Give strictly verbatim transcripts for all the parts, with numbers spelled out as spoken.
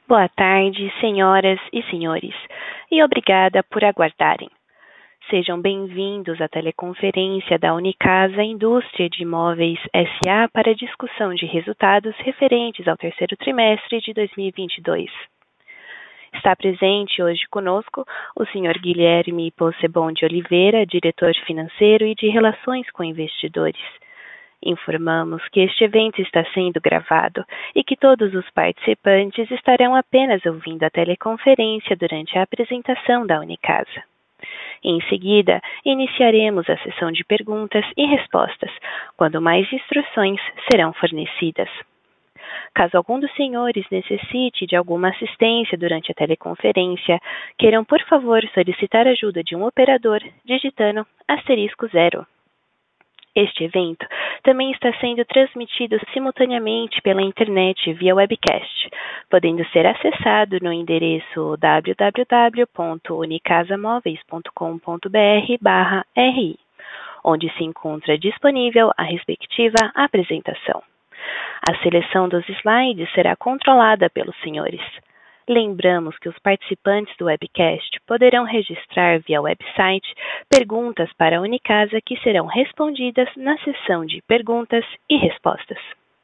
Boa tarde, senhoras e senhores, e obrigada por aguardarem. Sejam bem-vindos à teleconferência da Unicasa Indústria de Imóveis S A para discussão de resultados referentes ao terceiro trimestre de dois mil e vinte e dois. Está presente hoje conosco o senhor Guilherme Possebon de Oliveira, diretor financeiro e de Relações com Investidores. Informamos que este evento está sendo gravado e que todos os participantes estarão apenas ouvindo a teleconferência durante a apresentação da Unicasa. Em seguida, iniciaremos a sessão de perguntas e respostas, quando mais instruções serão fornecidas. Caso algum dos senhores necessite de alguma assistência durante a teleconferência, queiram, por favor, solicitar ajuda de um operador digitando asterisco zero. Este evento também está sendo transmitido simultaneamente pela internet via webcast, podendo ser acessado no endereço w w w ponto unicasamoveis ponto com ponto b r barra r i, onde se encontra disponível a respectiva apresentação. A seleção dos slides será controlada pelos senhores. Lembramos que os participantes do webcast poderão registrar via website perguntas para a Unicasa que serão respondidas na sessão de perguntas e respostas.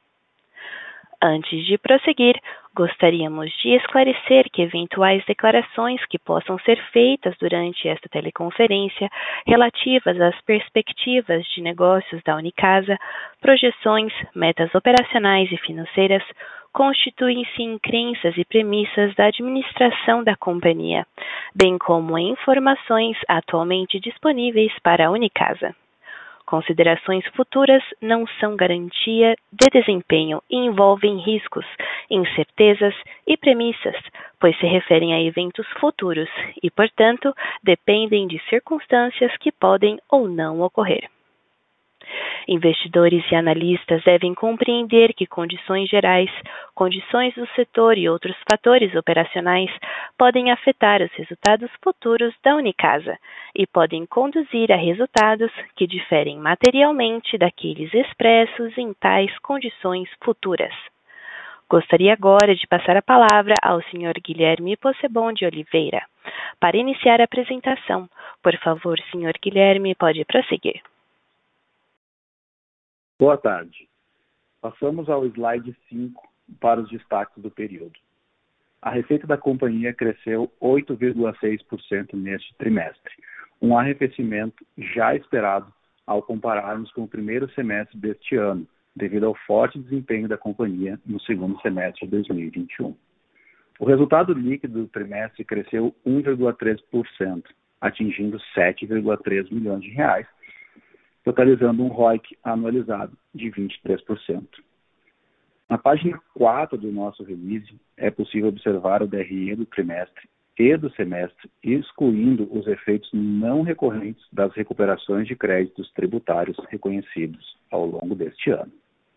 Antes de prosseguir, gostaríamos de esclarecer que eventuais declarações que possam ser feitas durante esta teleconferência relativas às perspectivas de negócios da Unicasa, projeções, metas operacionais e financeiras, constituem-se em crenças e premissas da administração da companhia, bem como em informações atualmente disponíveis para a Unicasa. Considerações futuras não são garantia de desempenho e envolvem riscos, incertezas e premissas, pois se referem a eventos futuros e, portanto, dependem de circunstâncias que podem ou não ocorrer. Investidores e analistas devem compreender que condições gerais, condições do setor e outros fatores operacionais podem afetar os resultados futuros da Unicasa e podem conduzir a resultados que diferem materialmente daqueles expressos em tais condições futuras. Gostaria agora de passar a palavra ao senhor Guilherme Possebon de Oliveira. Para iniciar a apresentação, por favor, senhor Guilherme, pode prosseguir. Boa tarde. Passamos ao slide cinco para os destaques do período. A receita da companhia cresceu oito vírgula seis por cento neste trimestre, um arrefecimento já esperado ao compararmos com o primeiro semestre deste ano, devido ao forte desempenho da companhia no segundo semestre de dois mil e vinte e um. O resultado líquido do trimestre cresceu um vírgula três por cento, atingindo sete vírgula três milhões de reais, totalizando um R O I C anualizado de vinte e três por cento. Na página quatro do nosso release, é possível observar o D R I do trimestre e do semestre, excluindo os efeitos não recorrentes das recuperações de créditos tributários reconhecidos ao longo deste ano.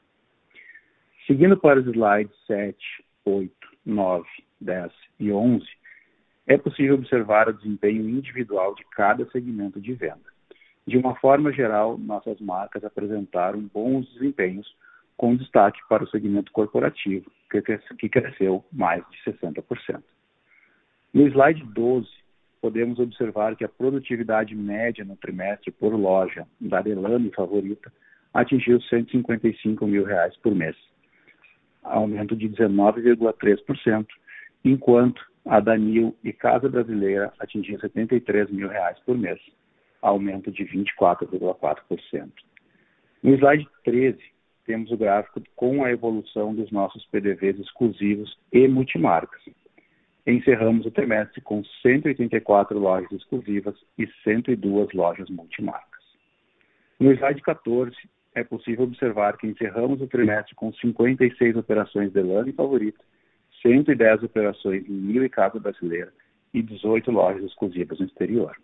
Seguindo para os slides sete, oito, nove, dez e onze, é possível observar o desempenho individual de cada segmento de venda. De uma forma geral, nossas marcas apresentaram bons desempenhos, com destaque para o segmento corporativo, que cresceu mais de sessenta por cento. No slide doze, podemos observar que a produtividade média no trimestre por loja da Delano e Favorita atingiu cento e cinquenta e cinco mil reais por mês, aumento de dezenove vírgula três por cento, enquanto a da Nil e Casa Brasileira atingiu setenta e três mil reais por mês, aumento de vinte e quatro vírgula quatro por cento. No slide treze, temos o gráfico com a evolução dos nossos P D Vs exclusivos e multimarcas. Encerramos o trimestre com cento e oitenta e quatro lojas exclusivas e cento e duas lojas multimarcas. No slide quatorze, é possível observar que encerramos o trimestre com cinquenta e seis operações Delano e Favorita, cento e dez operações Nil e Casa Brasileira e dezoito lojas exclusivas no exterior.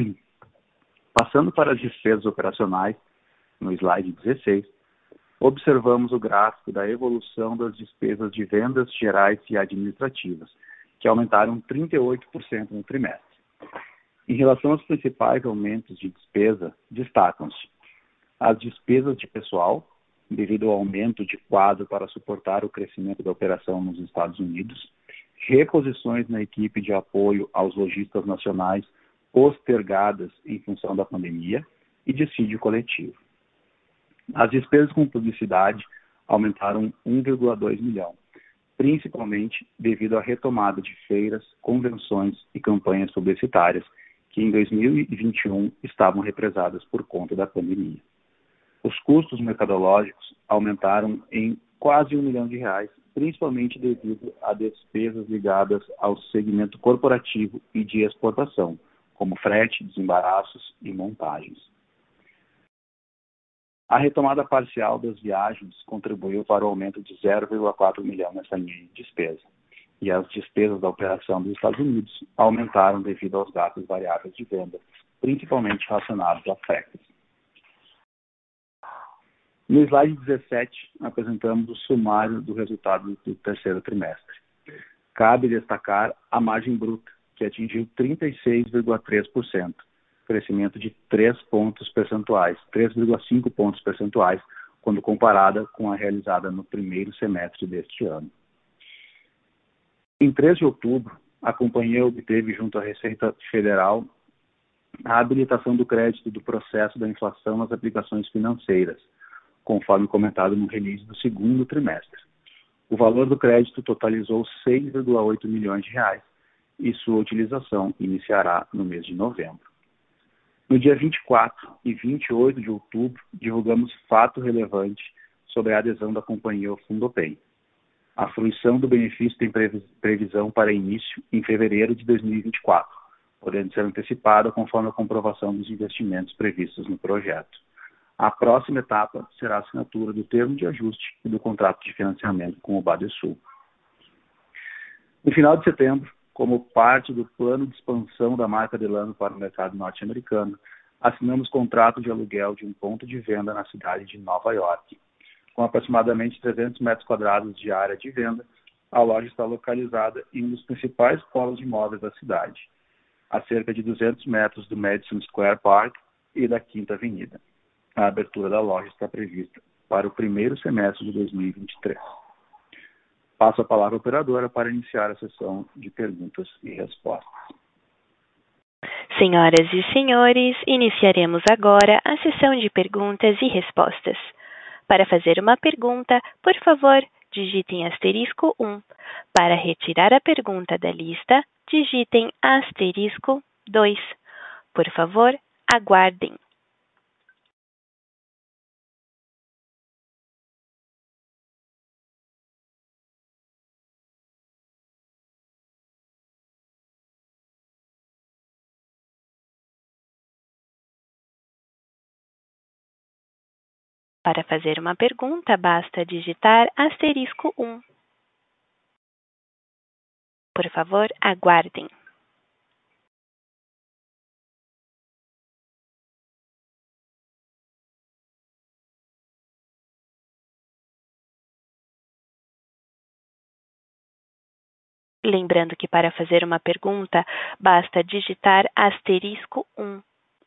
Passando para as despesas operacionais, no slide dezesseis, observamos o gráfico da evolução das despesas de vendas gerais e administrativas, que aumentaram trinta e oito por cento no trimestre. Em relação aos principais aumentos de despesa, destacam-se as despesas de pessoal, devido ao aumento de quadro para suportar o crescimento da operação nos Estados Unidos, reposições na equipe de apoio aos lojistas nacionais postergadas em função da pandemia e dissídio coletivo. As despesas com publicidade aumentaram um vírgula dois milhão, principalmente devido à retomada de feiras, convenções e campanhas publicitárias que em dois mil e vinte e um estavam represadas por conta da pandemia. Os custos mercadológicos aumentaram em quase um milhão de reais, principalmente devido a despesas ligadas ao segmento corporativo e de exportação, como frete, desembaraços e montagens. A retomada parcial das viagens contribuiu para o aumento de zero vírgula quatro milhão nessa linha de despesa, e as despesas da operação dos Estados Unidos aumentaram devido aos gastos variáveis de venda, principalmente relacionados a fretes. No slide dezessete, apresentamos o sumário do resultado do terceiro trimestre. Cabe destacar a margem bruta, que atingiu trinta e seis vírgula três por cento, crescimento de três pontos percentuais, três vírgula cinco pontos percentuais, quando comparada com a realizada no primeiro semestre deste ano. Em três de outubro, a companhia obteve junto à Receita Federal a habilitação do crédito do processo da inflação nas aplicações financeiras, conforme comentado no release do segundo trimestre. O valor do crédito totalizou seis vírgula oito milhões de reais e sua utilização iniciará no mês de novembro. No dia vinte e quatro e vinte e oito de outubro, divulgamos fato relevante sobre a adesão da companhia ao Fundopay. A fruição do benefício tem previsão para início em fevereiro de dois mil e vinte e quatro, podendo ser antecipada conforme a comprovação dos investimentos previstos no projeto. A próxima etapa será a assinatura do termo de ajuste e do contrato de financiamento com o Badesul. No final de setembro, como parte do plano de expansão da marca Delano para o mercado norte-americano, assinamos contrato de aluguel de um ponto de venda na cidade de Nova York. Com aproximadamente trezentos metros quadrados de área de venda, a loja está localizada em um dos principais polos de imóveis da cidade, a cerca de duzentos metros do Madison Square Park e da Quinta Avenida. A abertura da loja está prevista para o primeiro semestre de dois mil e vinte e três. Passo a palavra à operadora para iniciar a sessão de perguntas e respostas. Senhoras e senhores, iniciaremos agora a sessão de perguntas e respostas. Para fazer uma pergunta, por favor, digitem asterisco um. Para retirar a pergunta da lista, digitem asterisco dois. Por favor, aguardem. Para fazer uma pergunta, basta digitar asterisco um. Por favor, aguardem. Lembrando que para fazer uma pergunta, basta digitar asterisco um.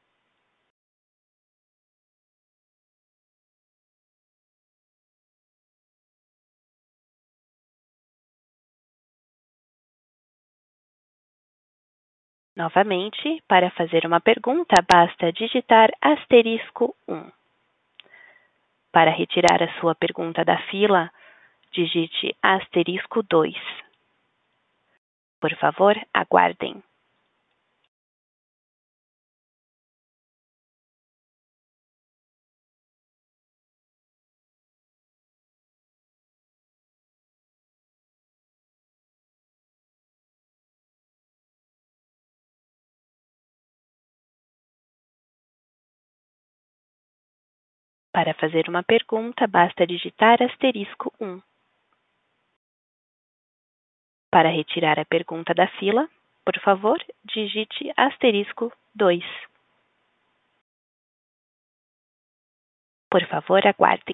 Novamente, para fazer uma pergunta, basta digitar asterisco um. Para retirar a sua pergunta da fila, digite asterisco dois. Por favor, aguardem. Para fazer uma pergunta, basta digitar asterisco um. Para retirar a pergunta da fila, por favor, digite asterisco dois. Por favor, aguardem.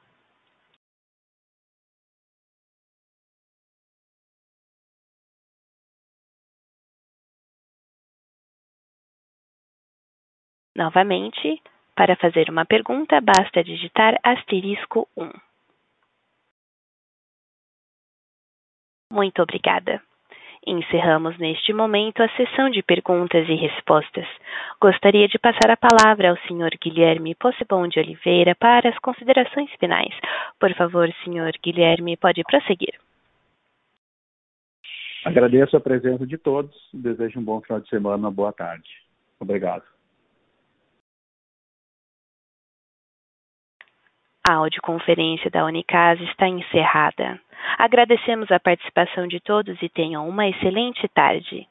Novamente, para fazer uma pergunta, basta digitar asterisco um. Muito obrigada. Encerramos neste momento a sessão de perguntas e respostas. Gostaria de passar a palavra ao senhor Guilherme Possebon de Oliveira para as considerações finais. Por favor, senhor Guilherme, pode prosseguir. Agradeço a presença de todos e desejo um bom final de semana, uma boa tarde. Obrigado. A audioconferência da Unicasa está encerrada. Agradecemos a participação de todos e tenham uma excelente tarde.